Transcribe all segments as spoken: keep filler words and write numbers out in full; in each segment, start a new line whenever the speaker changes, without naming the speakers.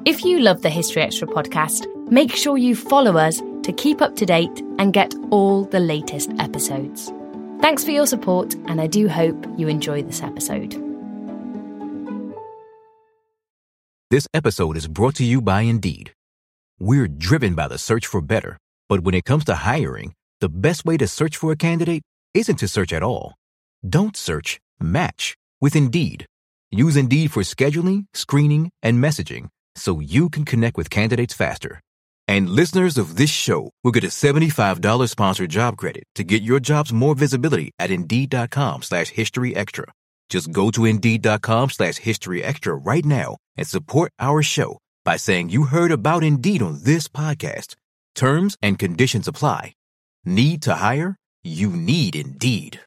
If you love the History Extra podcast, make sure you follow us to keep up to date and get all the latest episodes. Thanks for your support, and I do hope you enjoy this episode.
This episode is brought to you by Indeed. We're driven by the search for better, but when it comes to hiring, the best way to search for a candidate isn't to search at all. Don't search, match with Indeed. Use Indeed for scheduling, screening, and messaging so you can connect with candidates faster. And listeners of this show will get a seventy-five dollars sponsored job credit to get your jobs more visibility at Indeed.com slash History Extra. Just go to Indeed.com slash History Extra right now and support our show by saying you heard about Indeed on this podcast. Terms and conditions apply. Need to hire? You need Indeed.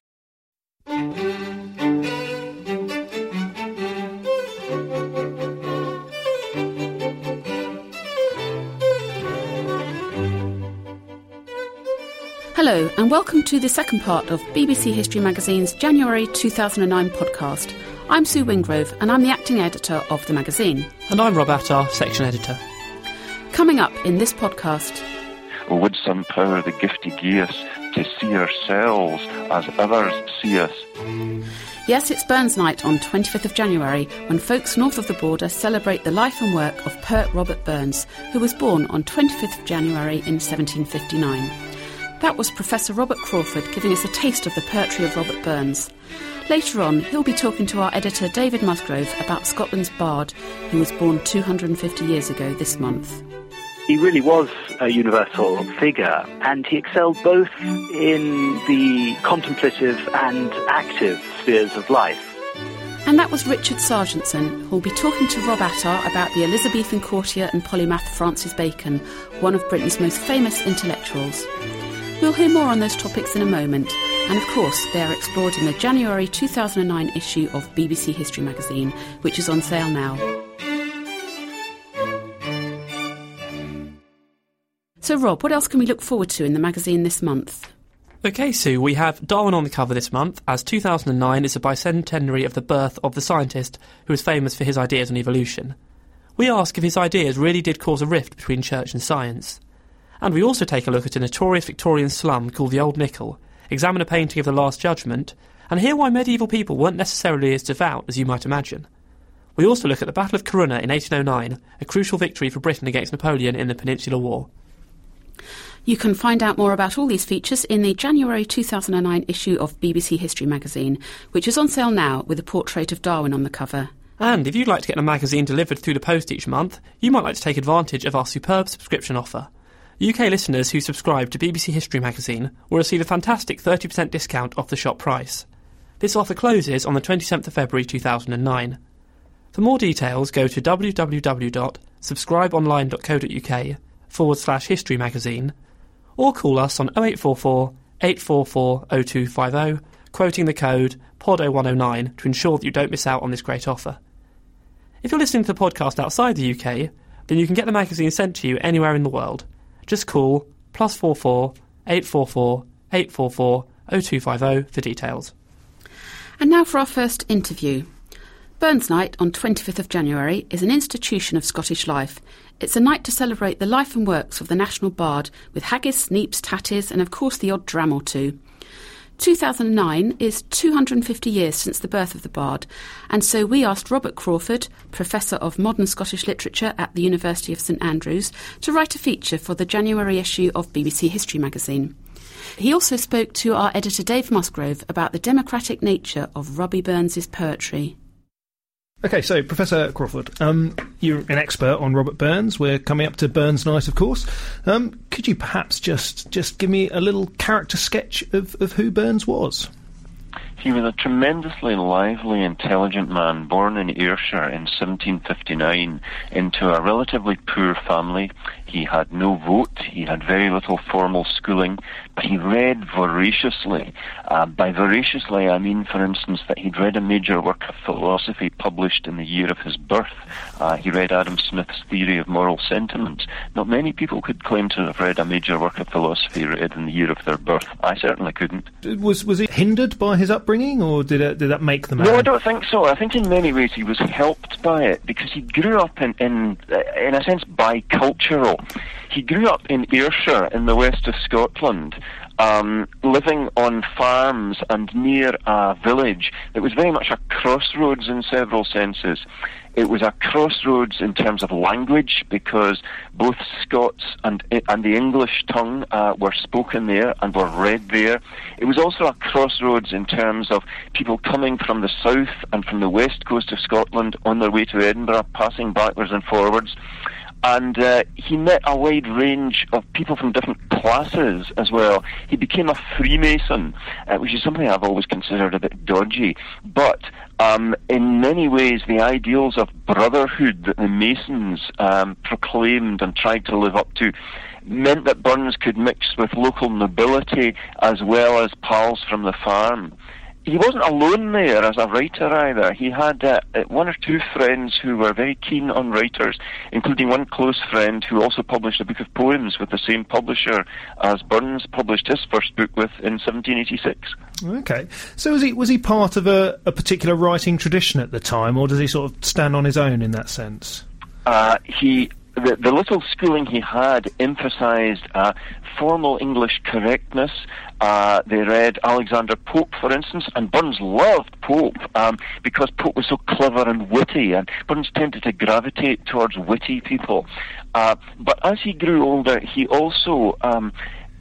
Hello, and welcome to the second part of B B C History Magazine's January two thousand nine podcast. I'm Sue Wingrove, and I'm the acting editor of the magazine.
And I'm Rob Attar, section editor.
Coming up in this podcast...
Would some power the gift he gave us to see ourselves as others see us?
Yes, it's Burns Night on twenty-fifth of January, when folks north of the border celebrate the life and work of Poet Robert Burns, who was born on twenty-fifth of January in seventeen fifty-nine. That was Professor Robert Crawford giving us a taste of the poetry of Robert Burns. Later on, he'll be talking to our editor David Musgrove about Scotland's bard, who was born two hundred fifty years ago this month.
He really was a universal figure, and he excelled both in the contemplative and active spheres of life.
And that was Richard Sargentson, who'll be talking to Rob Attar about the Elizabethan courtier and polymath Francis Bacon, one of Britain's most famous intellectuals. We'll hear more on those topics in a moment, and of course they are explored in the January two thousand nine issue of B B C History Magazine, which is on sale now. So Rob, what else can we look forward to in the magazine this month?
OK Sue, we have Darwin on the cover this month, as two thousand nine is the bicentenary of the birth of the scientist who was famous for his ideas on evolution. We ask if his ideas really did cause a rift between church and science. And we also take a look at a notorious Victorian slum called the Old Nickel, examine a painting of the Last Judgment, and hear why medieval people weren't necessarily as devout as you might imagine. We also look at the Battle of Corunna in eighteen oh nine, a crucial victory for Britain against Napoleon in the Peninsular War.
You can find out more about all these features in the January two thousand nine issue of B B C History Magazine, which is on sale now with a portrait of Darwin on the cover.
And if you'd like to get a magazine delivered through the post each month, you might like to take advantage of our superb subscription offer. U K listeners who subscribe to B B C History Magazine will receive a fantastic thirty percent discount off the shop price. This offer closes on the twenty-seventh of February two thousand nine. For more details, go to www.subscribeonline.co.uk forward slash history magazine, or call us on oh eight four four, eight four four, oh two five oh, quoting the code P O D oh one oh nine to ensure that you don't miss out on this great offer. If you're listening to the podcast outside the U K, then you can get the magazine sent to you anywhere in the world. Just call plus four four, eight four four, eight four four, oh two five oh for details.
And now for our first interview. Burns Night on twenty-fifth of January is an institution of Scottish life. It's a night to celebrate the life and works of the national bard, with haggis, neeps, tatties, and of course the odd dram or two. two thousand nine is two hundred fifty years since the birth of the bard, and so we asked Robert Crawford, Professor of Modern Scottish Literature at the University of St Andrews, to write a feature for the January issue of B B C History Magazine. He also spoke to our editor Dave Musgrove about the democratic nature of Robbie Burns's poetry.
OK, so, Professor Crawford, um, you're an expert on Robert Burns. We're coming up to Burns Night, of course. Um, could you perhaps just just give me a little character sketch of, of who Burns was?
He was a tremendously lively, intelligent man, born in Ayrshire in seventeen fifty-nine into a relatively poor family. He had no vote, he had very little formal schooling, but he read voraciously. Uh, by voraciously, I mean, for instance, that he'd read a major work of philosophy published in the year of his birth. Uh, he read Adam Smith's Theory of Moral Sentiments. Not many people could claim to have read a major work of philosophy read in the year of their birth. I certainly couldn't.
Was was he hindered by his upbringing? upbringing, or did it, did that make the man?
No, I don't think so. I think in many ways he was helped by it, because he grew up in, in, in a sense, bicultural. He grew up in Ayrshire in the west of Scotland, um, living on farms and near a village that was very much a crossroads in several senses. It was a crossroads in terms of language, because both Scots and and the English tongue uh, were spoken there and were read there. It was also a crossroads in terms of people coming from the south and from the west coast of Scotland on their way to Edinburgh, passing backwards and forwards. And uh, he met a wide range of people from different classes as well. He became a Freemason, uh, which is something I've always considered a bit dodgy. But um, in many ways, the ideals of brotherhood that the Masons um, proclaimed and tried to live up to meant that Burns could mix with local nobility as well as pals from the farm. He wasn't alone there as a writer either. He had uh, one or two friends who were very keen on writers, including one close friend who also published a book of poems with the same publisher as Burns published his first book with in seventeen eighty-six.
Okay. So was he was he part of a, a particular writing tradition at the time, or does he sort of stand on his own in that sense?
Uh, he... The, the little schooling he had emphasised uh, formal English correctness. Uh, they read Alexander Pope, for instance, and Burns loved Pope um, because Pope was so clever and witty, and Burns tended to gravitate towards witty people. Uh, but as he grew older, he also um,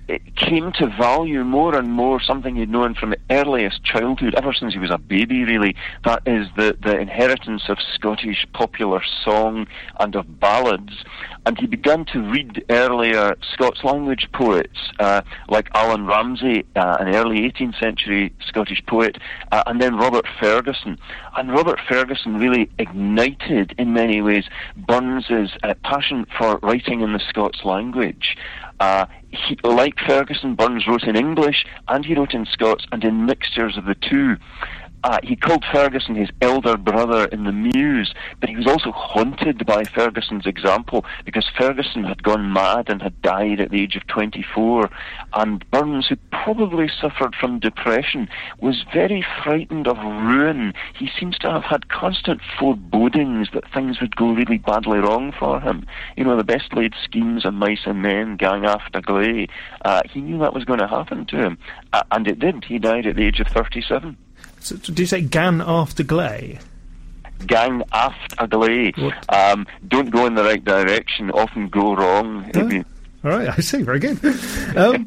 came to value more and more something he'd known from the earliest childhood, ever since he was a baby, really. That is the, the inheritance of Scottish popular song and of ballads. And he began to read earlier Scots language poets, uh, like Alan Ramsay, uh, an early eighteenth century Scottish poet, uh, and then Robert Ferguson. And Robert Ferguson really ignited, in many ways, Burns's uh, passion for writing in the Scots language. Uh, he, like Ferguson, Burns wrote in English, and he wrote in Scots, and in mixtures of the two. Uh, he called Ferguson his elder brother in the Muse, but he was also haunted by Ferguson's example, because Ferguson had gone mad and had died at the age of twenty-four, and Burns, who probably suffered from depression, was very frightened of ruin. He seems to have had constant forebodings that things would go really badly wrong for him. You know, the best laid schemes of mice and men, gang after gley. Uh, he knew that was going to happen to him, uh, and it did. He died at the age of thirty-seven.
So, do you say gan after gley?
Gang aft a gley. Um, don't go in the right direction, often go wrong.
Oh. All right, I see. Very good. Um,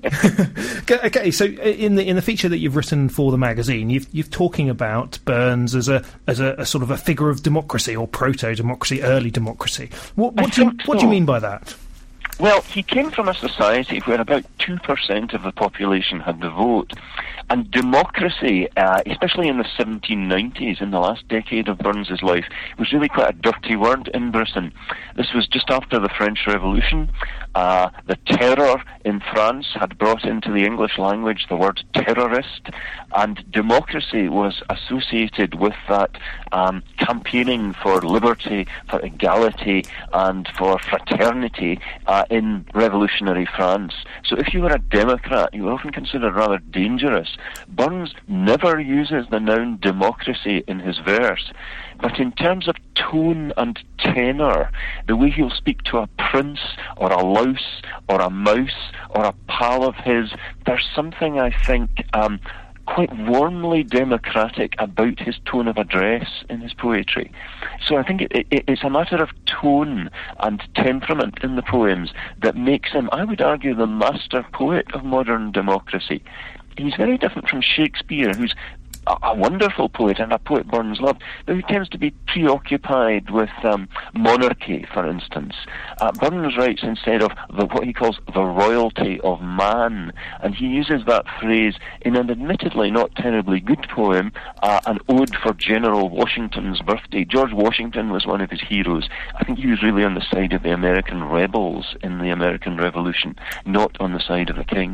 okay, so in the in the feature that you've written for the magazine, you've you've talking about Burns as a as a, a sort of a figure of democracy, or proto-democracy, early democracy. What, what do you, what do you mean by that?
Well, he came from a society where about two percent of the population had the vote. And democracy, uh, especially in the seventeen nineties, in the last decade of Burns's life, was really quite a dirty word in Britain. This was just after the French Revolution. Uh, the terror in France had brought into the English language the word terrorist, and democracy was associated with that um, campaigning for liberty, for equality, and for fraternity uh, in revolutionary France. So if you were a Democrat, you were often considered rather dangerous. Burns never uses the noun democracy in his verse, but in terms of tone and tenor, the way he'll speak to a prince or a louse or a mouse or a pal of his, there's something, I think, um, quite warmly democratic about his tone of address in his poetry. So I think it, it, it's a matter of tone and temperament in the poems that makes him, I would argue, the master poet of modern democracy. He's very different from Shakespeare, who's a, a wonderful poet and a poet Burns loved, but who tends to be preoccupied with um, monarchy, for instance. Uh, Burns writes instead of the, what he calls the royalty of man, and he uses that phrase in an admittedly not terribly good poem, uh, an ode for General Washington's birthday. George Washington was one of his heroes. I think he was really on the side of the American rebels in the American Revolution, not on the side of the king.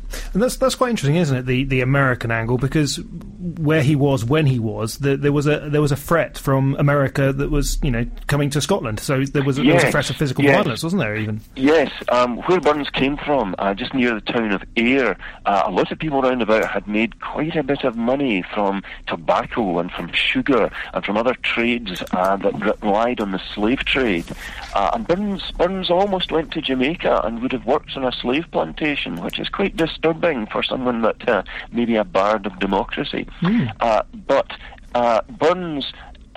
And that's that's quite interesting, isn't it? The the American angle, because where he was when he was, the, there was a there was a threat from America that was, you know, coming to Scotland. So there was, yes, there was a threat of physical yes. violence, wasn't there? Even
yes, um, where Burns came from, uh, just near the town of Ayr, uh, a lot of people round about had made quite a bit of money from tobacco and from sugar and from other trades uh, that relied on the slave trade. Uh, and Burns Burns almost went to Jamaica and would have worked on a slave plantation, which is quite disturbing for someone that uh, maybe a bard of democracy. Mm. Uh, but uh, Burns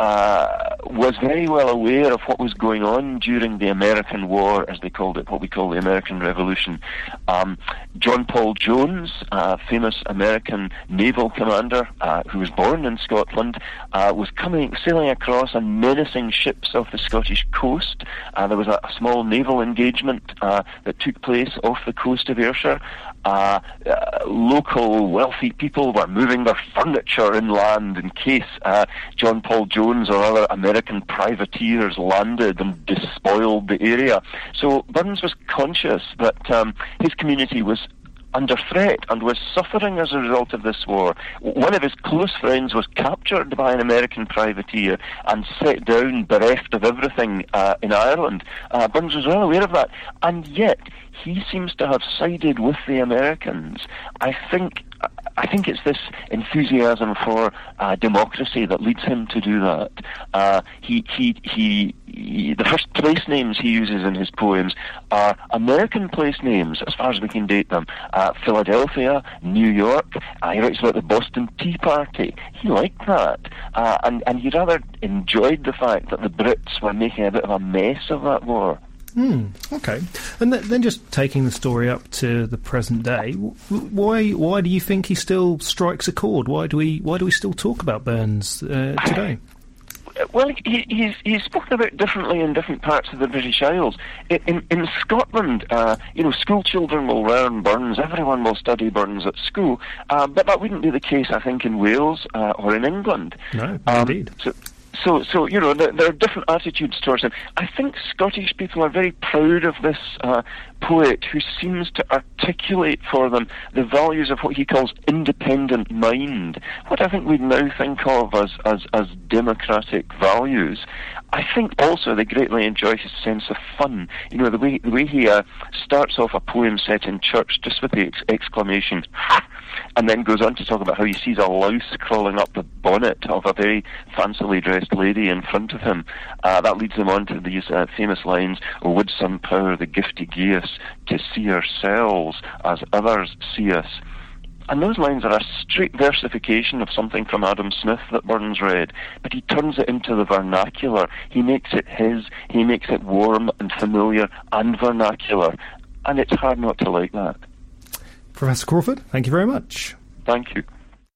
uh, was very well aware of what was going on during the American War, as they called it, what we call the American Revolution. Um, John Paul Jones, uh, famous American naval commander uh, who was born in Scotland, uh, was coming, sailing across and menacing ships off the Scottish coast. Uh, there was a, a small naval engagement uh, that took place off the coast of Ayrshire. Uh, uh, local wealthy people were moving their furniture inland in case uh, John Paul Jones or other American privateers landed and despoiled the area. So Burns was conscious that um, his community was under threat and was suffering as a result of this war. One of his close friends was captured by an American privateer and set down bereft of everything uh, in Ireland. Uh, Burns was well aware of that, and yet he seems to have sided with the Americans. I think I think it's this enthusiasm for uh, democracy that leads him to do that. Uh, he, he, he, he, the first place names he uses in his poems are American place names, as far as we can date them. Uh, Philadelphia, New York. Uh, he writes about the Boston Tea Party. He liked that, uh, and and he rather enjoyed the fact that the Brits were making a bit of a mess of that war.
Hmm, okay. And th- then just taking the story up to the present day, w- why why do you think he still strikes a chord? Why do we why do we still talk about Burns uh, today?
Well, he, he's, he's spoken about differently in different parts of the British Isles. In, in, in Scotland, uh, you know, school children will learn Burns, everyone will study Burns at school, uh, but that wouldn't be the case, I think, in Wales uh, or in England.
No,
um,
indeed.
So, So, so you know, there, there are different attitudes towards him. I think Scottish people are very proud of this uh, poet who seems to articulate for them the values of what he calls independent mind, what I think we now think of as, as, as democratic values. I think also they greatly enjoy his sense of fun. You know, the way the way he uh, starts off a poem set in church just with the ex- exclamation, ha! And then goes on to talk about how he sees a louse crawling up the bonnet of a very fancily dressed lady in front of him. Uh, that leads him on to these uh, famous lines, "O would some power the giftie gie us, to see ourselves as others see us." And those lines are a straight versification of something from Adam Smith that Burns read, but he turns it into the vernacular. He makes it his, he makes it warm and familiar and vernacular, and it's hard not to like that.
Professor Crawford, thank you very much.
Thank you.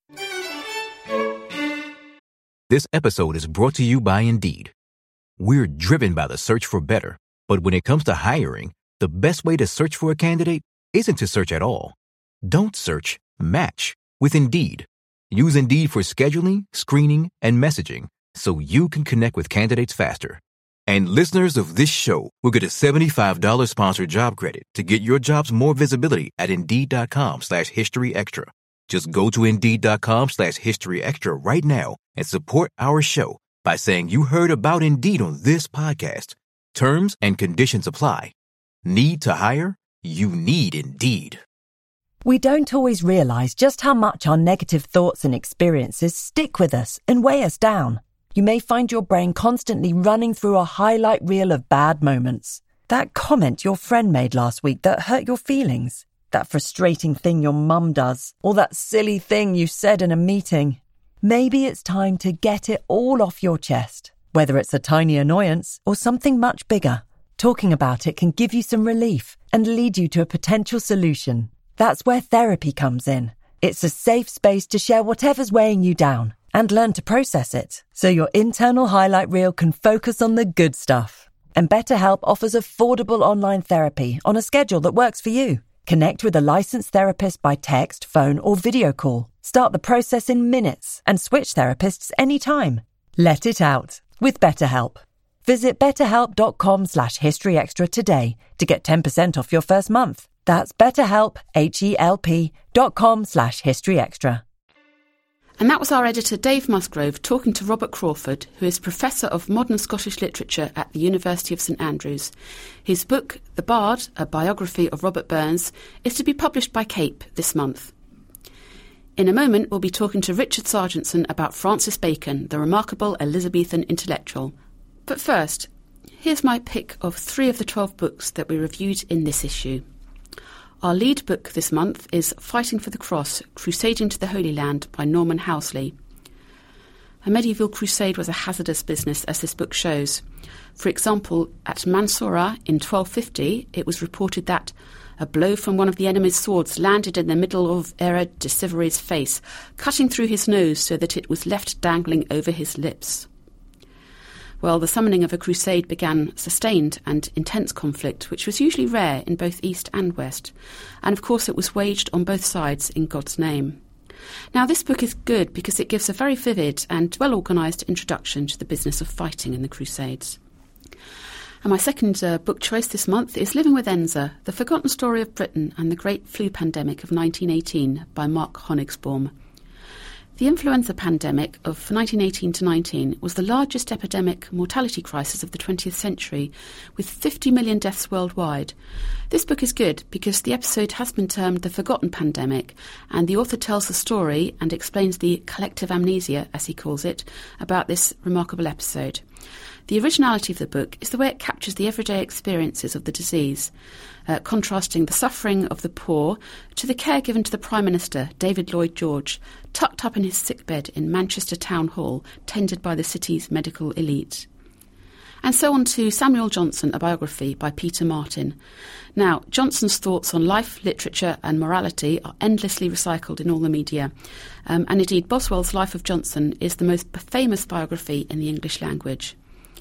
This episode is brought to you by Indeed. We're driven by the search for better, but when it comes to hiring, the best way to search for a candidate isn't to search at all. Don't search, match with Indeed. Use Indeed for scheduling, screening, and messaging so you can connect with candidates faster. And listeners of this show will get a seventy-five dollars sponsored job credit to get your jobs more visibility at Indeed.com slash History Extra. Just go to Indeed.com slash History Extra right now and support our show by saying you heard about Indeed on this podcast. Terms and conditions apply. Need to hire? You need Indeed.
We don't always realize just how much our negative thoughts and experiences stick with us and weigh us down. You may find your brain constantly running through a highlight reel of bad moments. That comment your friend made last week that hurt your feelings. That frustrating thing your mum does. Or that silly thing you said in a meeting. Maybe it's time to get it all off your chest. Whether it's a tiny annoyance or something much bigger. Talking about it can give you some relief and lead you to a potential solution. That's where therapy comes in. It's a safe space to share whatever's weighing you down and learn to process it, so your internal highlight reel can focus on the good stuff. And BetterHelp offers affordable online therapy on a schedule that works for you. Connect with a licensed therapist by text, phone, or video call. Start the process in minutes and switch therapists anytime. Let it out with BetterHelp. Visit betterhelp.com slash history extra today to get ten percent off your first month. That's betterhelp, H-E-L-P dot com slash history extra.
And that was our editor Dave Musgrove talking to Robert Crawford, who is Professor of Modern Scottish Literature at the University of St Andrews. His book, The Bard, a biography of Robert Burns, is to be published by Cape this month. In a moment, we'll be talking to Richard Sargentson about Francis Bacon, the remarkable Elizabethan intellectual. But first, here's my pick of three of the twelve books that we reviewed in this issue. Our lead book this month is Fighting for the Cross, Crusading to the Holy Land by Norman Housley. A medieval crusade was a hazardous business, as this book shows. For example, at Mansoura in twelve fifty, it was reported that a blow from one of the enemy's swords landed in the middle of Ered de Sivery's face, cutting through his nose so that it was left dangling over his lips. Well, the summoning of a crusade began sustained and intense conflict, which was usually rare in both East and West. And of course it was waged on both sides in God's name. Now this book is good because it gives a very vivid and well-organised introduction to the business of fighting in the Crusades. And my second uh, book choice this month is Living with Enza, The Forgotten Story of Britain and the Great Flu Pandemic of nineteen eighteen by Mark Honigsbaum. The influenza pandemic of nineteen eighteen to nineteen was the largest epidemic mortality crisis of the twentieth century, with fifty million deaths worldwide. This book is good because the episode has been termed the Forgotten Pandemic, and the author tells the story and explains the collective amnesia, as he calls it, about this remarkable episode. The originality of the book is the way it captures the everyday experiences of the disease, uh, contrasting the suffering of the poor to the care given to the Prime Minister, David Lloyd George, tucked up in his sickbed in Manchester Town Hall, tended by the city's medical elite. And so on to Samuel Johnson, a biography by Peter Martin. Now, Johnson's thoughts on life, literature and morality are endlessly recycled in all the media. Um, and indeed, Boswell's Life of Johnson is the most famous biography in the English language.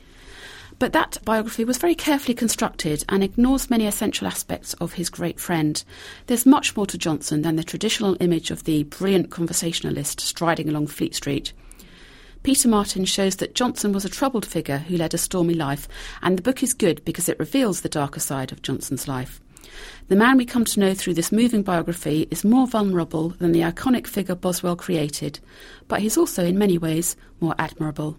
But that biography was very carefully constructed and ignores many essential aspects of his great friend. There's much more to Johnson than the traditional image of the brilliant conversationalist striding along Fleet Street. Peter Martin shows that Johnson was a troubled figure who led a stormy life, and the book is good because it reveals the darker side of Johnson's life. The man we come to know through this moving biography is more vulnerable than the iconic figure Boswell created, but he's also in many ways more admirable.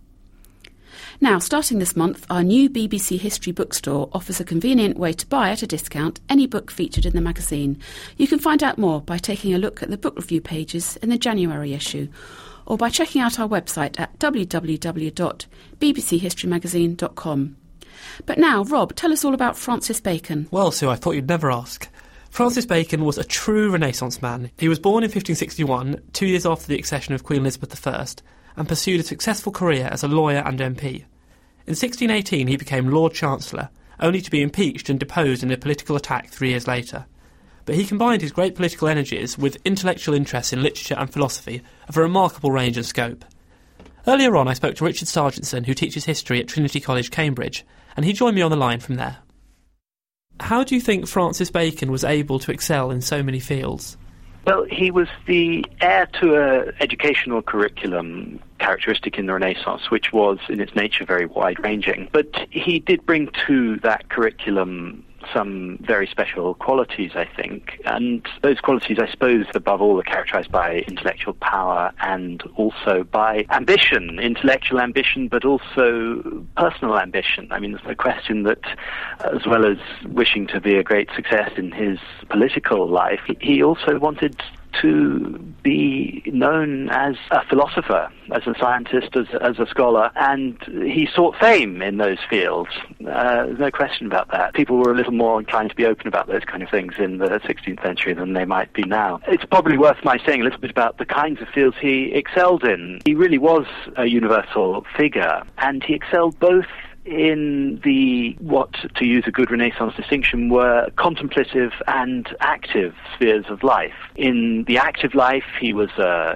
Now, starting this month, our new B B C History bookstore offers a convenient way to buy at a discount any book featured in the magazine. You can find out more by taking a look at the book review pages in the January issue, or by checking out our website at w w w dot b b c history magazine dot com. But now, Rob, tell us all about Francis Bacon.
Well, Sue, I thought you'd never ask. Francis Bacon was a true Renaissance man. He was born in fifteen sixty-one, two years after the accession of Queen Elizabeth the First, and pursued a successful career as a lawyer and M P. In sixteen eighteen he became Lord Chancellor, only to be impeached and deposed in a political attack three years later. But he combined his great political energies with intellectual interests in literature and philosophy of a remarkable range and scope. Earlier on I spoke to Richard Sargentson, who teaches history at Trinity College, Cambridge, and he joined me on the line from there. How do you think Francis Bacon was able to excel in so many fields?
Well, he was the heir to an educational curriculum characteristic in the Renaissance, which was in its nature very wide-ranging. But he did bring to that curriculum some very special qualities, I think. And those qualities, I suppose, above all, are characterized by intellectual power and also by ambition, intellectual ambition, but also personal ambition. I mean, there's no question that, as well as wishing to be a great success in his political life, he also wanted to be known as a philosopher, as a scientist, as, as a scholar, and he sought fame in those fields. Uh, there's no question about that. People were a little more inclined to be open about those kind of things in the sixteenth century than they might be now. It's probably worth my saying a little bit about the kinds of fields he excelled in. He really was a universal figure, and he excelled both in the, what, to use a good Renaissance distinction, were contemplative and active spheres of life. In the active life, he was a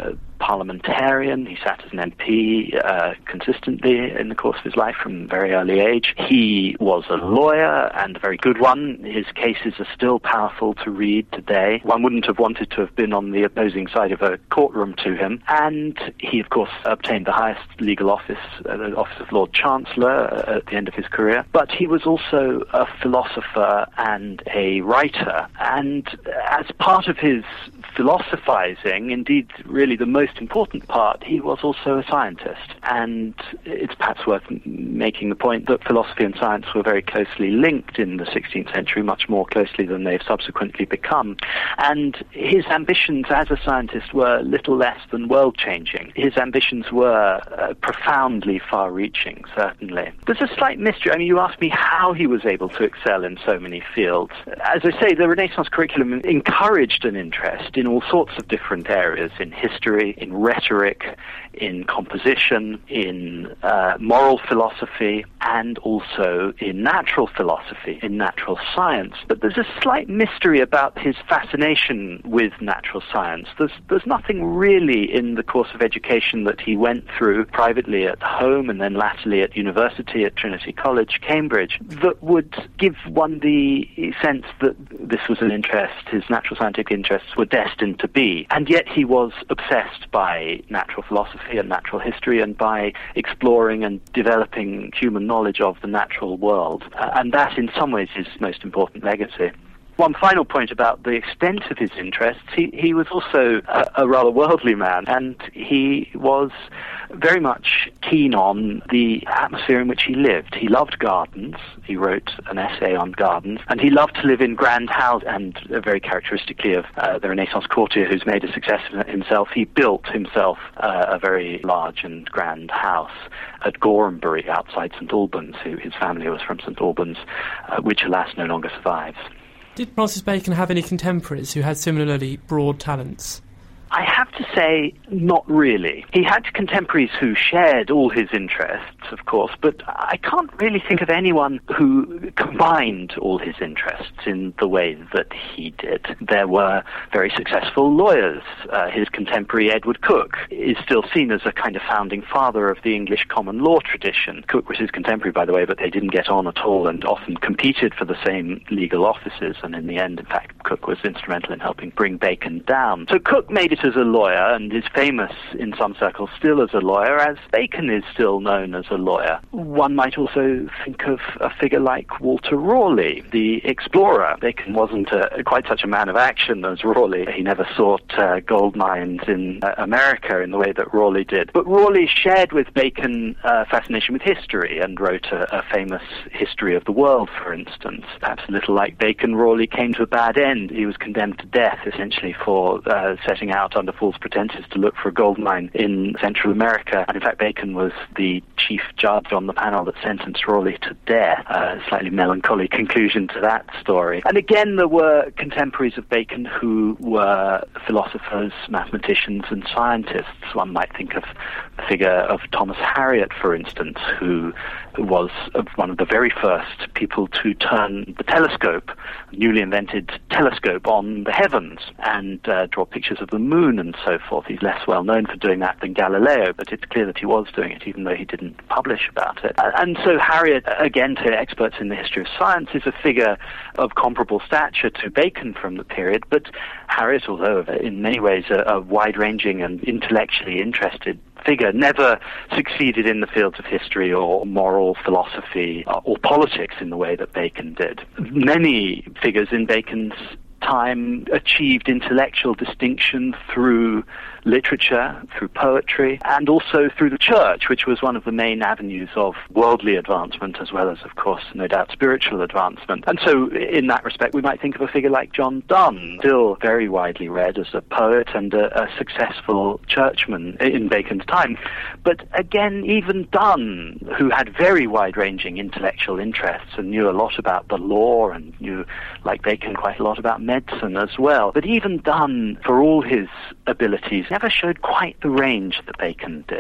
parliamentarian. He sat as an M P uh, consistently in the course of his life from a very early age. He was a lawyer, and a very good one. His cases are still powerful to read today. One wouldn't have wanted to have been on the opposing side of a courtroom to him. And he, of course, obtained the highest legal office, uh, the office of Lord Chancellor, uh, at the end of his career. But he was also a philosopher and a writer. And as part of his philosophizing, indeed really the most important part, he was also a scientist. And it's perhaps worth making the point that philosophy and science were very closely linked in the sixteenth century, much more closely than they've subsequently become. And his ambitions as a scientist were little less than world-changing. His ambitions were uh, profoundly far-reaching, certainly. There's a slight mystery. I mean, you asked me how he was able to excel in so many fields. As I say, the Renaissance curriculum encouraged an interest in all sorts of different areas, in history, in rhetoric, in composition, in uh, moral philosophy, and also in natural philosophy, in natural science. But there's a slight mystery about his fascination with natural science. There's, there's nothing really in the course of education that he went through privately at home and then latterly at university at Trinity College, Cambridge, that would give one the sense that this was an interest, his natural scientific interests were destined to be. And yet he was obsessed by natural philosophy and natural history and by exploring and developing human knowledge of the natural world. Uh, and that in some ways is his most important legacy. One final point about the extent of his interests, he, he was also a, a rather worldly man, and he was very much keen on the atmosphere in which he lived. He loved gardens. He wrote an essay on gardens, and he loved to live in grand houses, and uh, very characteristically of uh, the Renaissance courtier who's made a success of himself, he built himself uh, a very large and grand house at Gorhambury outside St Albans. His family was from St Albans, uh, which alas no longer survives.
Did Francis Bacon have any contemporaries who had similarly broad talents?
I have to say, not really. He had contemporaries who shared all his interests, of course, but I can't really think of anyone who combined all his interests in the way that he did. There were very successful lawyers. Uh, his contemporary Edward Coke is still seen as a kind of founding father of the English common law tradition. Coke was his contemporary, by the way, but they didn't get on at all and often competed for the same legal offices, and in the end, in fact, Coke was instrumental in helping bring Bacon down. So Coke made it as a lawyer and is famous in some circles still as a lawyer, as Bacon is still known as a lawyer. One might also think of a figure like Walter Raleigh, the explorer. Bacon wasn't a, quite such a man of action as Raleigh. He never sought uh, gold mines in uh, America in the way that Raleigh did. But Raleigh shared with Bacon uh, fascination with history and wrote a, a famous history of the world, for instance. Perhaps a little like Bacon, Raleigh came to a bad end. He was condemned to death, essentially, for uh, setting out under false pretenses to look for a gold mine in Central America. And in fact, Bacon was the chief judge on the panel that sentenced Raleigh to death. A slightly melancholy conclusion to that story. And again, there were contemporaries of Bacon who were philosophers, mathematicians, and scientists. One might think of the figure of Thomas Harriot, for instance, who was one of the very first people to turn the telescope, newly invented telescope, on the heavens and uh, draw pictures of the moon and so forth. He's less well known for doing that than Galileo, but it's clear that he was doing it, even though he didn't publish about it. And so Harriot, again, to experts in the history of science, is a figure of comparable stature to Bacon from the period, but Harriot, although in many ways a, a wide-ranging and intellectually interested figure, never succeeded in the fields of history or moral philosophy or, or politics in the way that Bacon did. Many figures in Bacon's time achieved intellectual distinction through literature, through poetry, and also through the church, which was one of the main avenues of worldly advancement, as well as, of course, no doubt, spiritual advancement. And so, in that respect, we might think of a figure like John Donne, still very widely read as a poet and a, a successful churchman in Bacon's time. But again, even Donne, who had very wide-ranging intellectual interests and knew a lot about the law and knew, like Bacon, quite a lot about medicine as well. But even Donne, for all his abilities, never showed quite the range that Bacon did.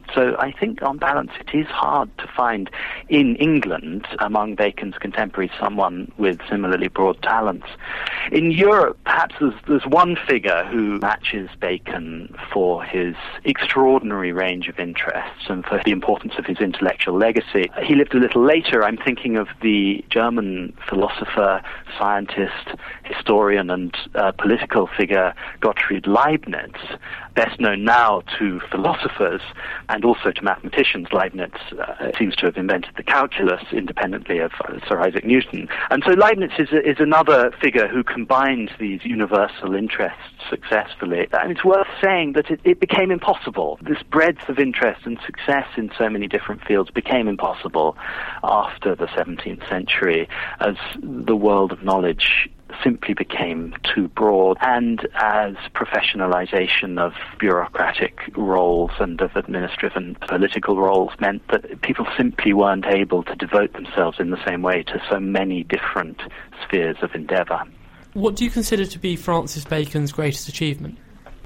So I think, on balance, it is hard to find in England, among Bacon's contemporaries, someone with similarly broad talents. In Europe, perhaps there's, there's one figure who matches Bacon for his extraordinary range of interests and for the importance of his intellectual legacy. He lived a little later. I'm thinking of the German philosopher, scientist, historian, and uh, political figure Gottfried Leibniz, best known now to philosophers and also to mathematicians. Leibniz uh, seems to have invented the calculus independently of uh, Sir Isaac Newton. And so Leibniz is, is another figure who combines these universal interests successfully. And it's worth saying that it, it became impossible. This breadth of interest and success in so many different fields became impossible after the seventeenth century as the world of knowledge simply became too broad, and as professionalization of bureaucratic roles and of administrative and political roles meant that people simply weren't able to devote themselves in the same way to so many different spheres of endeavour.
What do you consider to be Francis Bacon's greatest achievement?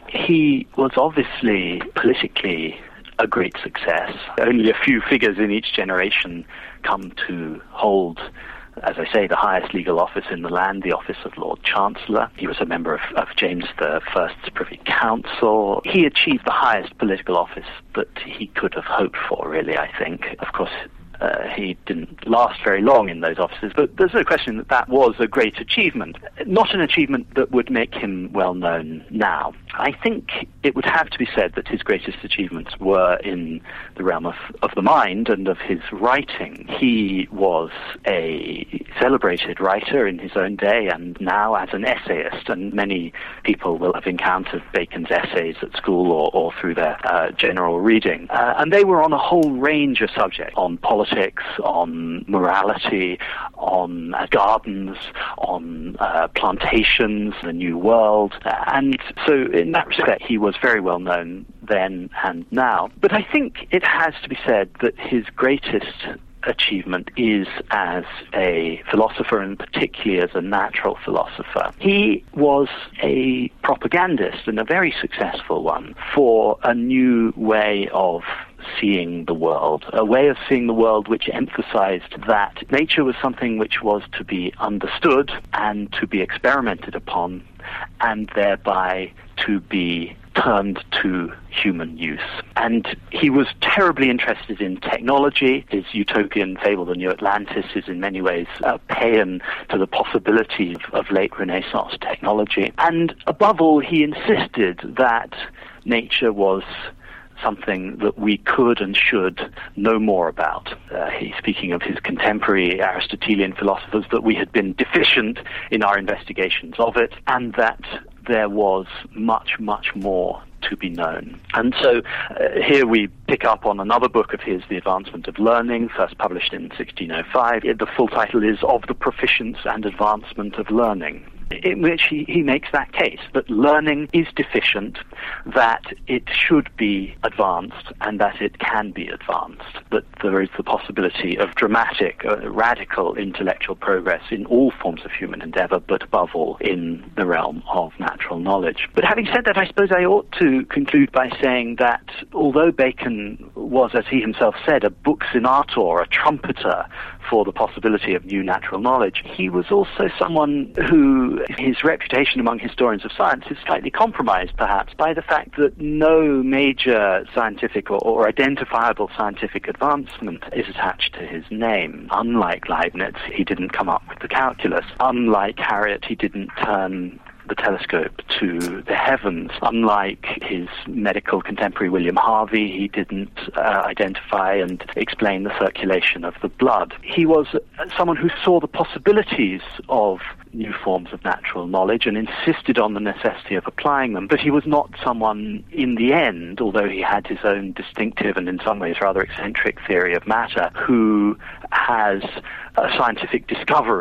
He was obviously politically a great success. Only a few figures in each generation come to hold, as I say, the highest legal office in the land, the office of Lord Chancellor. He was a member of, of James the First's Privy Council. He achieved the highest political office that he could have hoped for, really, I think. Of course, Uh, he didn't last very long in those offices, but there's no question that that was a great achievement. Not an achievement that would make him well known now. I think it would have to be said that his greatest achievements were in the realm of, of the mind and of his writing. He was a celebrated writer in his own day and now as an essayist, and many people will have encountered Bacon's essays at school or, or through their uh, general reading. Uh, and they were on a whole range of subjects, on politics, on morality, on uh, gardens, on uh, plantations, the New World. And so in that respect, he was very well known then and now. But I think it has to be said that his greatest achievement is as a philosopher, and particularly as a natural philosopher. He was a propagandist, and a very successful one, for a new way of seeing the world, a way of seeing the world which emphasized that nature was something which was to be understood and to be experimented upon, and thereby to be turned to human use. And he was terribly interested in technology. His utopian fable, The New Atlantis, is in many ways a paean to the possibilities of, of late Renaissance technology. And above all, he insisted that nature was something that we could and should know more about. Uh, he's speaking of his contemporary Aristotelian philosophers, that we had been deficient in our investigations of it, and that there was much, much more to be known. And so uh, here we pick up on another book of his, The Advancement of Learning, first published in sixteen oh five. The full title is Of the Proficience and Advancement of Learning, in which he, he makes that case, that learning is deficient, that it should be advanced, and that it can be advanced, that there is the possibility of dramatic, uh, radical intellectual progress in all forms of human endeavour, but above all in the realm of natural knowledge. But having said that, I suppose I ought to conclude by saying that although Bacon was, as he himself said, a buccinator, a trumpeter for the possibility of new natural knowledge, he was also someone who, his reputation among historians of science is slightly compromised, perhaps, by the fact that no major scientific or, or identifiable scientific advancement is attached to his name. Unlike Leibniz, he didn't come up with the calculus. Unlike Harriot, he didn't turn the telescope to the heavens. Unlike his medical contemporary William Harvey, he didn't uh, identify and explain the circulation of the blood. He was someone who saw the possibilities of new forms of natural knowledge and insisted on the necessity of applying them, but he was not someone, in the end, although he had his own distinctive and in some ways rather eccentric theory of matter, who has a scientific discovery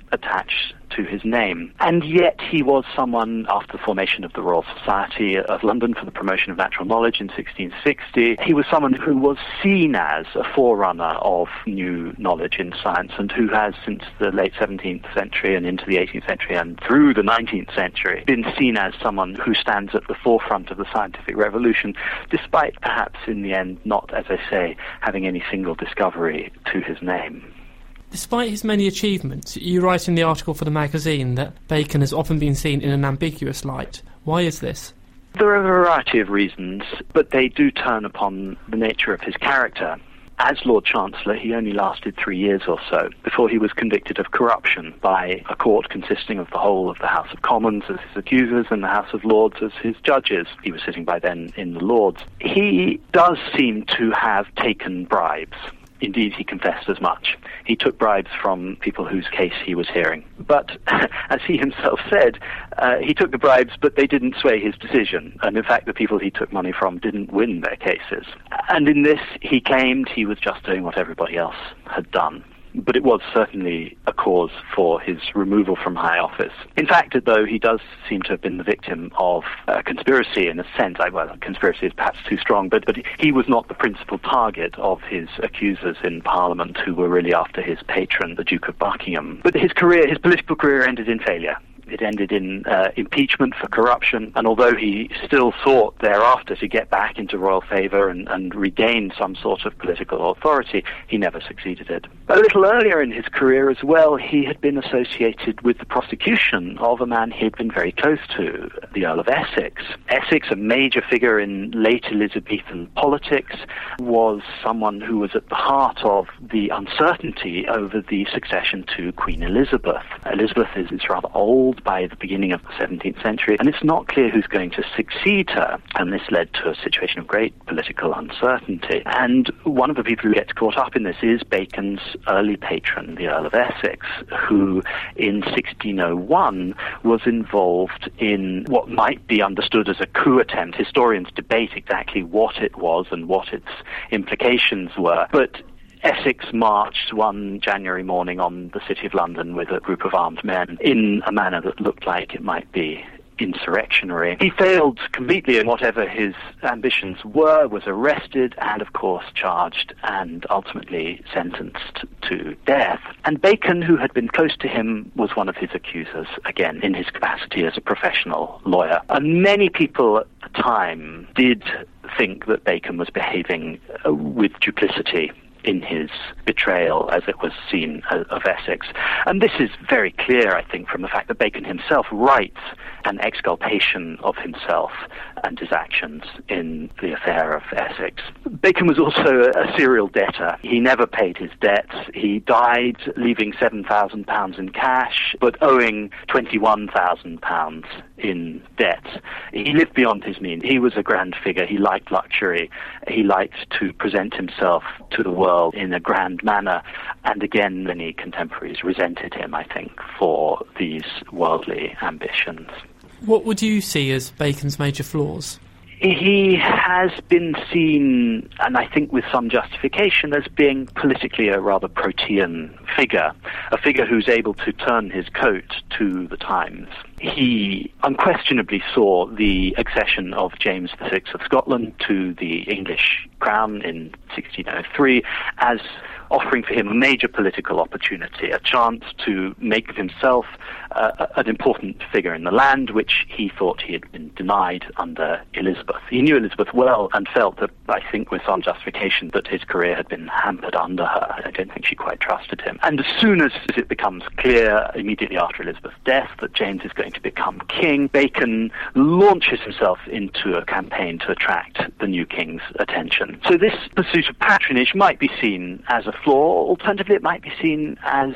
attached to his name. And yet he was someone, after the formation of the Royal Society of London for the Promotion of Natural Knowledge in sixteen sixty, he was someone who was seen as a forerunner of new knowledge in science, and who has, since the late seventeenth century and into the eighteenth century and through the nineteenth century, been seen as someone who stands at the forefront of the scientific revolution, despite perhaps in the end not, as I say, having any single discovery to his name.
Despite his many achievements, you write in the article for the magazine that Bacon has often been seen in an ambiguous light. Why is this?
There are a variety of reasons, but they do turn upon the nature of his character. As Lord Chancellor, he only lasted three years or so before he was convicted of corruption by a court consisting of the whole of the House of Commons as his accusers and the House of Lords as his judges. He was sitting by then in the Lords. He does seem to have taken bribes. Indeed, he confessed as much. He took bribes from people whose case he was hearing. But, as he himself said, uh, he took the bribes, but they didn't sway his decision. And in fact, the people he took money from didn't win their cases. And in this, he claimed he was just doing what everybody else had done. But it was certainly a cause for his removal from high office. In fact, though, he does seem to have been the victim of a conspiracy in a sense. I, well, conspiracy is perhaps too strong, but, but he was not the principal target of his accusers in Parliament, who were really after his patron, the Duke of Buckingham. But his career, his political career ended in failure. It ended in uh, impeachment for corruption, and although he still sought thereafter to get back into royal favour and, and regain some sort of political authority, he never succeeded it. A little earlier in his career as well, he had been associated with the prosecution of a man he had been very close to, the Earl of Essex. Essex, a major figure in late Elizabethan politics, was someone who was at the heart of the uncertainty over the succession to Queen Elizabeth. Elizabeth is, is rather old by the beginning of the seventeenth century, and it's not clear who's going to succeed her, and this led to a situation of great political uncertainty. And one of the people who gets caught up in this is Bacon's early patron, the Earl of Essex, who in sixteen oh one was involved in what might be understood as a coup attempt. Historians debate exactly what it was and what its implications were, but Essex marched one January morning on the City of London with a group of armed men in a manner that looked like it might be insurrectionary. He failed completely in whatever his ambitions were, was arrested and, of course, charged and ultimately sentenced to death. And Bacon, who had been close to him, was one of his accusers, again, in his capacity as a professional lawyer. And many people at the time did think that Bacon was behaving uh, with duplicity in his betrayal, as it was seen, uh, of Essex. And this is very clear, I think, from the fact that Bacon himself writes an exculpation of himself and his actions in the affair of Essex. Bacon was also a serial debtor. He never paid his debts. He died leaving seven thousand pounds in cash, but owing twenty-one thousand pounds in debt. He lived beyond his means. He was a grand figure. He liked luxury. He liked to present himself to the world in a grand manner. And again, many contemporaries resented him, I think, for these worldly ambitions.
What would you see as Bacon's major flaws?
He has been seen, and I think with some justification, as being politically a rather protean figure, a figure who's able to turn his coat to the times. He unquestionably saw the accession of James the Sixth of Scotland to the English crown in sixteen oh three as offering for him a major political opportunity, a chance to make of himself uh, an important figure in the land, which he thought he had been denied under Elizabeth. He knew Elizabeth well and felt that, I think with some justification, that his career had been hampered under her. I don't think she quite trusted him. And as soon as it becomes clear, immediately after Elizabeth's death, that James is going to become king, Bacon launches himself into a campaign to attract the new king's attention. So this pursuit of patronage might be seen as a flaw. Alternatively, it might be seen as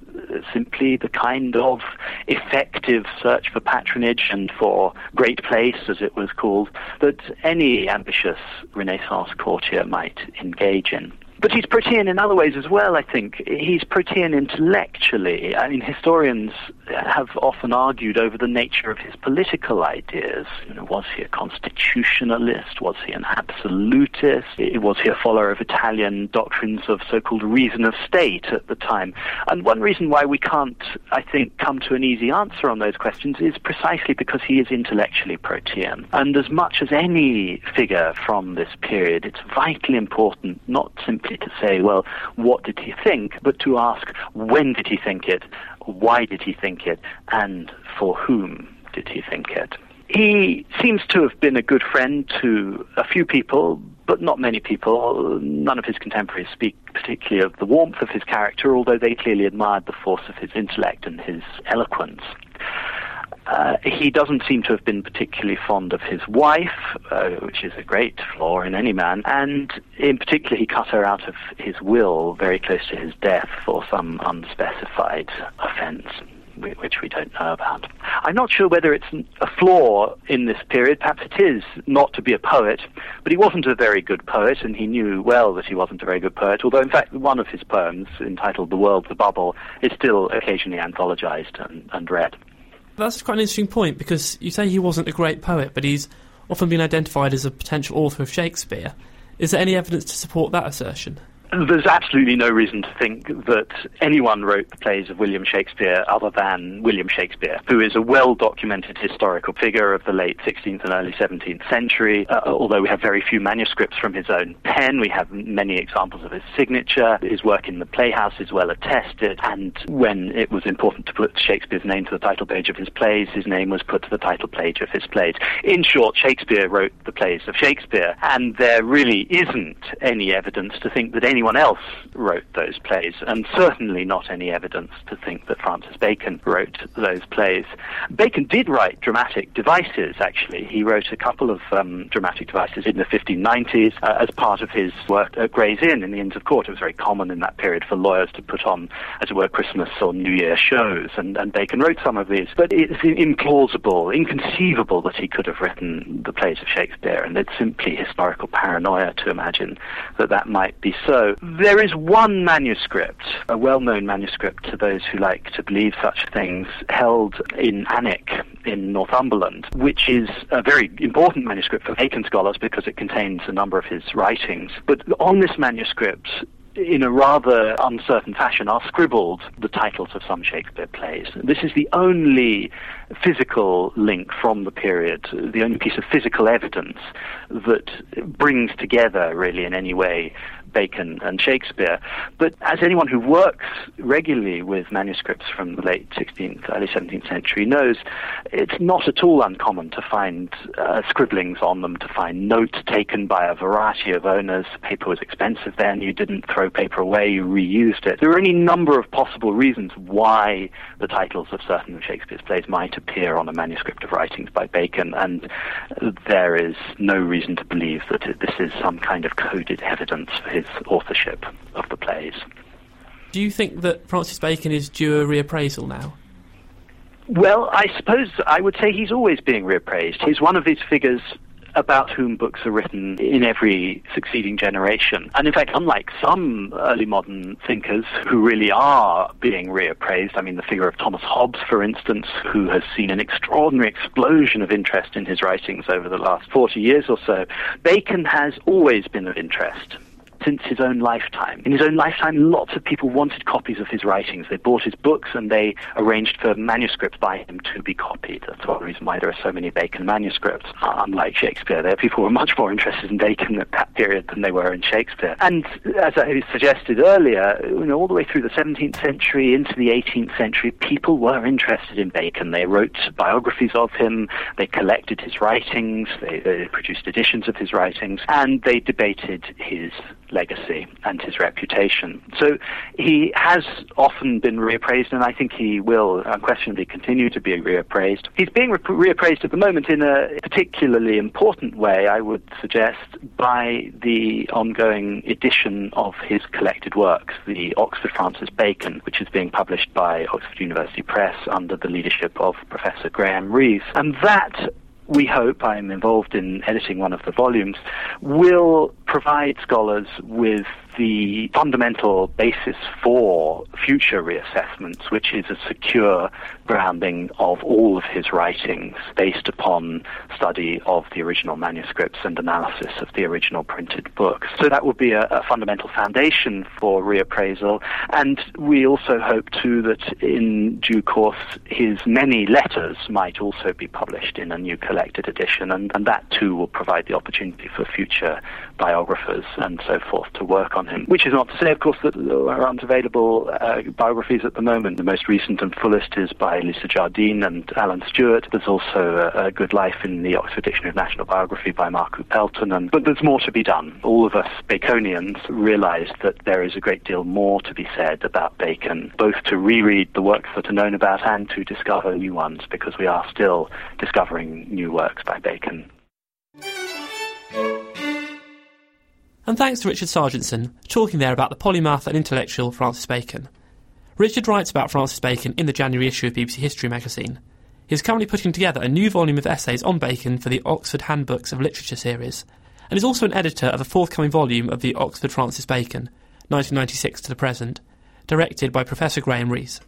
simply the kind of effective search for patronage and for great place, as it was called, that any ambitious Renaissance courtier might engage in. But he's Protean in other ways as well, I think. He's Protean intellectually. I mean, historians have often argued over the nature of his political ideas. You know, was he a constitutionalist? Was he an absolutist? Was he a follower of Italian doctrines of so-called reason of state at the time? And one reason why we can't, I think, come to an easy answer on those questions is precisely because he is intellectually Protean. And as much as any figure from this period, it's vitally important not simply to say, well, what did he think, but to ask, when did he think it, why did he think it, and for whom did he think it? He seems to have been a good friend to a few people, but not many people. None of his contemporaries speak particularly of the warmth of his character, although they clearly admired the force of his intellect and his eloquence. Uh, he doesn't seem to have been particularly fond of his wife, uh, which is a great flaw in any man, and in particular he cut her out of his will very close to his death for some unspecified offence, which we don't know about. I'm not sure whether it's a flaw in this period. Perhaps it is not to be a poet, but he wasn't a very good poet, and he knew well that he wasn't a very good poet, although in fact one of his poems, entitled The World's a Bubble, is still occasionally anthologized and, and read.
That's quite an interesting point, because you say he wasn't a great poet, but he's often been identified as a potential author of Shakespeare. Is there any evidence to support that assertion?
There's absolutely no reason to think that anyone wrote the plays of William Shakespeare other than William Shakespeare, who is a well-documented historical figure of the late sixteenth and early seventeenth century. Uh, although we have very few manuscripts from his own pen, we have many examples of his signature. His work in the Playhouse is well attested, and when it was important to put Shakespeare's name to the title page of his plays, his name was put to the title page of his plays. In short, Shakespeare wrote the plays of Shakespeare, and there really isn't any evidence to think that any anyone else wrote those plays, and certainly not any evidence to think that Francis Bacon wrote those plays. Bacon did write dramatic devices, actually. He wrote a couple of um, dramatic devices in the fifteen nineties uh, as part of his work at Gray's Inn in the Inns of Court. It was very common in that period for lawyers to put on, as it were, Christmas or New Year shows, and, and Bacon wrote some of these. But it's implausible, inconceivable that he could have written the plays of Shakespeare, and it's simply historical paranoia to imagine that that might be so. There is one manuscript, a well-known manuscript to those who like to believe such things, held in Alnwick in Northumberland, which is a very important manuscript for Bacon scholars because it contains a number of his writings. But on this manuscript, in a rather uncertain fashion, are scribbled the titles of some Shakespeare plays. This is the only physical link from the period, the only piece of physical evidence that brings together, really, in any way, Bacon and Shakespeare. But as anyone who works regularly with manuscripts from the late sixteenth, early seventeenth century knows, it's not at all uncommon to find uh, scribblings on them, to find notes taken by a variety of owners. Paper was expensive then, you didn't throw paper away, you reused it. There are any number of possible reasons why the titles of certain of Shakespeare's plays might appear on a manuscript of writings by Bacon, and there is no reason to believe that this is some kind of coded evidence for his authorship of the plays.
Do you think that Francis Bacon is due a reappraisal now?
Well, I suppose I would say he's always being reappraised. He's one of these figures about whom books are written in every succeeding generation. And in fact, unlike some early modern thinkers who really are being reappraised, I mean the figure of Thomas Hobbes, for instance, who has seen an extraordinary explosion of interest in his writings over the last forty years or so, Bacon has always been of interest since his own lifetime. In his own lifetime, lots of people wanted copies of his writings. They bought his books and they arranged for manuscripts by him to be copied. That's one reason why there are so many Bacon manuscripts. Uh, unlike Shakespeare, there are people who were much more interested in Bacon at that period than they were in Shakespeare. And as I suggested earlier, you know, all the way through the seventeenth century into the eighteenth century, people were interested in Bacon. They wrote biographies of him, they collected his writings, they, they produced editions of his writings, and they debated his legacy and his reputation. So he has often been reappraised, and I think he will unquestionably continue to be reappraised. He's being re- reappraised at the moment in a particularly important way, I would suggest, by the ongoing edition of his collected works, the Oxford Francis Bacon, which is being published by Oxford University Press under the leadership of Professor Graham Rees. And that, we hope, I'm involved in editing one of the volumes, will provide scholars with the fundamental basis for future reassessments, which is a secure grounding of all of his writings based upon study of the original manuscripts and analysis of the original printed books. So that would be a, a fundamental foundation for reappraisal. And we also hope, too, that in due course his many letters might also be published in a new collected edition, and, and that, too, will provide the opportunity for future biographers and so forth to work on him. Which is not to say, of course, that there aren't available uh, biographies at the moment. The most recent and fullest is by Lisa Jardine and Alan Stewart. There's also a, a good life in the Oxford Dictionary of National Biography by Mark Pelton, and but there's more to be done. All of us Baconians realise that there is a great deal more to be said about Bacon, both to reread the works that are known about and to discover new ones, because we are still discovering new works by Bacon.
And thanks to Richard Sargentson, talking there about the polymath and intellectual Francis Bacon. Richard writes about Francis Bacon in the January issue of B B C History magazine. He is currently putting together a new volume of essays on Bacon for the Oxford Handbooks of Literature series, and is also an editor of a forthcoming volume of the Oxford Francis Bacon, nineteen ninety-six to the present, directed by Professor Graham Rees.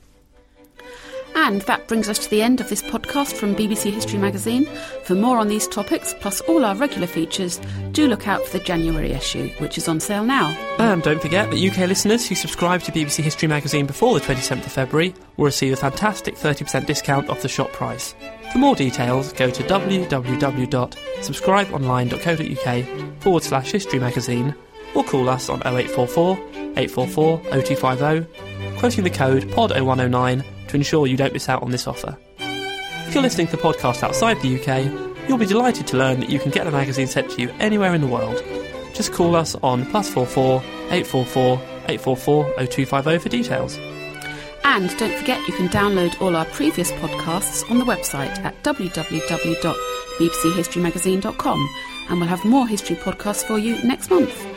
And that brings us to the end of this podcast from B B C History magazine. For more on these topics, plus all our regular features, do look out for the January issue, which is on sale now.
And don't forget that U K listeners who subscribe to B B C History magazine before the twenty-seventh of February will receive a fantastic thirty percent discount off the shop price. For more details, go to www.subscribeonline.co.uk forward slash history magazine, or call us on oh eight four four, eight four four, oh two five oh, quoting the code P O D oh one oh nine to ensure you don't miss out on this offer. If you're listening to the podcast outside the U K, you'll be delighted to learn that you can get the magazine sent to you anywhere in the world. Just call us on plus four four, eight four four, eight four four, oh two five oh for details.
And don't forget you can download all our previous podcasts on the website at w w w dot b b c history magazine dot com, and we'll have more history podcasts for you next month.